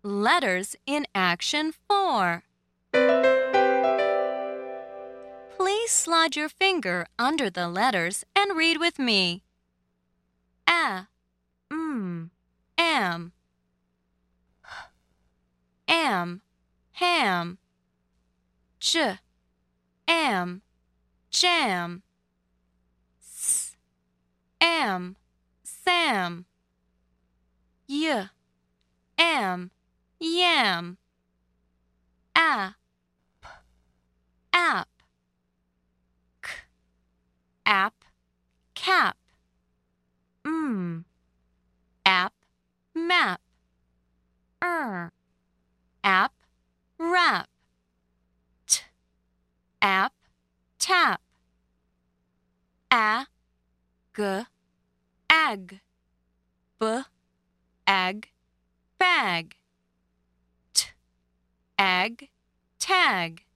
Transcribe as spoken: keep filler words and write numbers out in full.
Letters in Action four. Please slide your finger under the letters and read with me. A, m, am, am, ham. J, am, jam. S, am, sam. Y, am, yam. A, p, app. K, app, cap. M, app, map. Er, app, wrap. T, app, tap. A, g, ag. B, ag, bag. T, ag, tag.